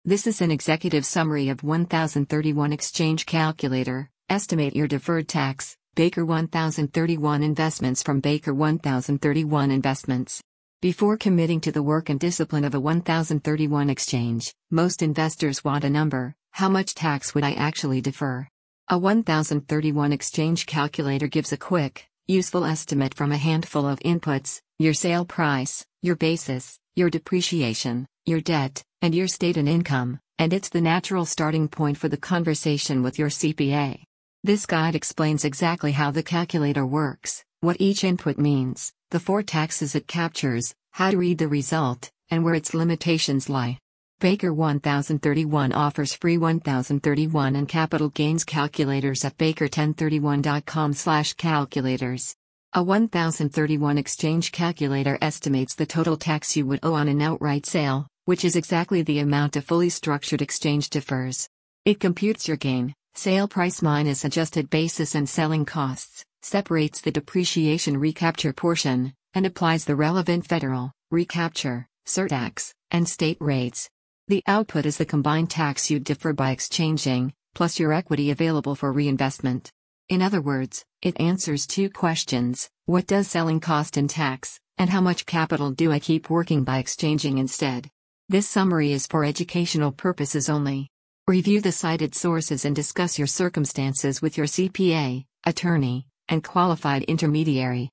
This is an executive summary of 1031 Exchange Calculator. Estimate your deferred tax. Baker 1031 Investments from Baker 1031 Investments. Before committing to the work and discipline of a 1031 exchange, most investors want a number. How much tax would I actually defer? A 1031 exchange calculator gives a quick, useful estimate from a handful of inputs: your sale price, your basis, your depreciation, your debt, and your state and income, and it's the natural starting point for the conversation with your CPA. This guide explains exactly how the calculator works, what each input means, the 4 taxes it captures, how to read the result, and where its limitations lie. Baker 1031 offers free 1031 and capital gains calculators at baker1031.com/calculators. A 1031 exchange calculator estimates the total tax you would owe on an outright sale, which is exactly the amount a fully structured exchange defers. It computes your gain, sale price minus adjusted basis and selling costs, separates the depreciation recapture portion, and applies the relevant federal, recapture, surtax, and state rates. The output is the combined tax you'd defer by exchanging, plus your equity available for reinvestment. In other words, it answers 2 questions: what does selling cost in tax, and how much capital do I keep working by exchanging instead? This summary is for educational purposes only. Review the cited sources and discuss your circumstances with your CPA, attorney, and qualified intermediary.